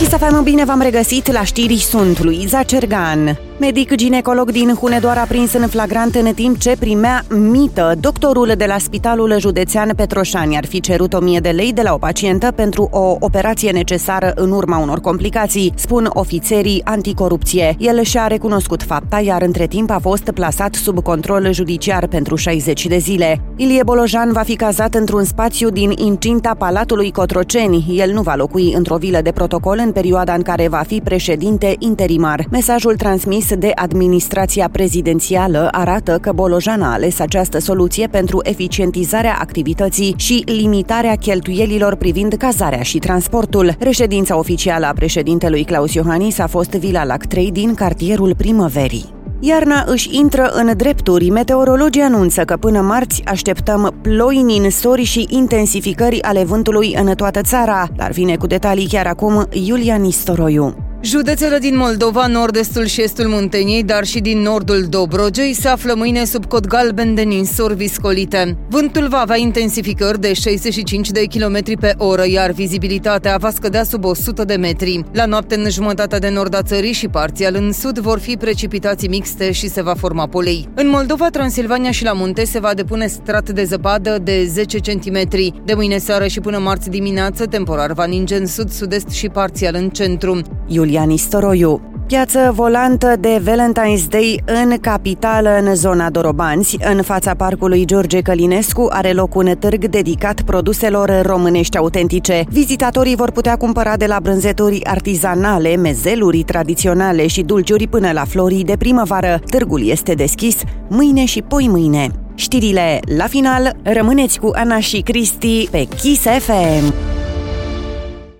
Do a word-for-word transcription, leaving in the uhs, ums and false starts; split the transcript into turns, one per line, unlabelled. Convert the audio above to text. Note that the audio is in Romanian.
Kiss F M, bine v-am regăsit, la știri sunt Luiza Cergan. Medic ginecolog din Hunedoara prins în flagrant în timp ce primea mită. Doctorul de la Spitalul Județean Petroșani ar fi cerut o mie de lei de la o pacientă pentru o operație necesară în urma unor complicații, spun ofițerii anticorupție. El și-a recunoscut fapta, iar între timp a fost plasat sub control judiciar pentru șaizeci de zile. Ilie Bolojan va fi cazat într-un spațiu din incinta Palatului Cotroceni. El nu va locui într-o vilă de protocol în perioada în care va fi președinte interimar. Mesajul transmis de administrația prezidențială arată că Bolojan a ales această soluție pentru eficientizarea activității și limitarea cheltuielilor privind cazarea și transportul. Reședința oficială a președintelui Claus Iohannis a fost Vila Lac trei din cartierul Primăverii. Iarna își intră în drepturi. Meteorologii anunță că până marți așteptăm ploi, ninsori și intensificări ale vântului în toată țara. Dar vine cu detalii chiar acum Iulia Nistoroiu.
Județele din Moldova, nord-estul și estul Munteniei, dar și din nordul Dobrogei, se află mâine sub cod galben de ninsori viscolite. Vântul va avea intensificări de șaizeci și cinci de kilometri pe oră, iar vizibilitatea va scădea sub o sută de metri. La noapte, în jumătatea de nord a țării și parțial în sud, vor fi precipitații mixte și se va forma polei. În Moldova, Transilvania și la munte se va depune strat de zăpadă de zece centimetri. De mâine seară și până marți dimineață, temporar va ninge în sud, sud-est și parțial în centru.
Iulia Nistoroiu. Piață volantă de Valentine's Day în capitală, în zona Dorobanți. În fața parcului George Călinescu are loc un târg dedicat produselor românești autentice. Vizitatorii vor putea cumpăra de la brânzeturi artizanale, mezeluri tradiționale și dulciuri până la florii de primăvară. Târgul este deschis mâine și poimâine. Știrile la final, rămâneți cu Ana și Cristi pe Kiss F M.